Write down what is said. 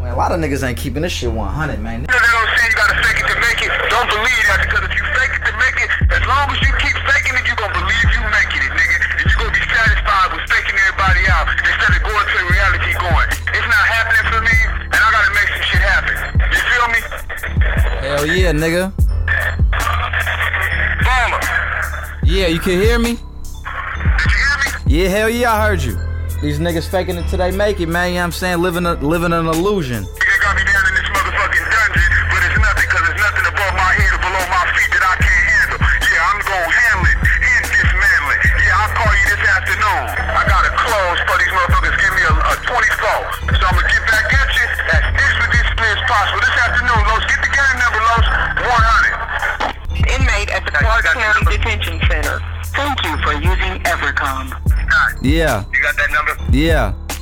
Man, a lot of niggas ain't keeping this shit 100, man. They don't say you gotta fake it to make it. Don't believe that, because if you fake it to make it, as long as you keep faking it, you gonna believe you making it, nigga. And you gonna be satisfied with faking everybody out instead of going to reality going. It's not happening for me, and I gotta make some shit happen. You feel me? Hell yeah, nigga. Baller. Yeah, you can hear me? Did you hear me? Yeah, hell yeah, I heard you. These niggas faking it till they make it, man. You know what I'm saying? Living an illusion. Nigga got me down in this motherfucking dungeon, but it's nothing, because there's nothing above my head or below my feet that I can't handle. Yeah, I'm gonna handle it and dismantle it. Yeah, I'll call you this afternoon. I gotta close for these motherfuckers. Give me a 24. So I'm gonna get back at you as expeditiously as possible. This afternoon, Los, get the game number, Los. 100. Inmate at the Clark County Detention Center. Thank you for using Evercom. Yeah. You got that number? Yeah.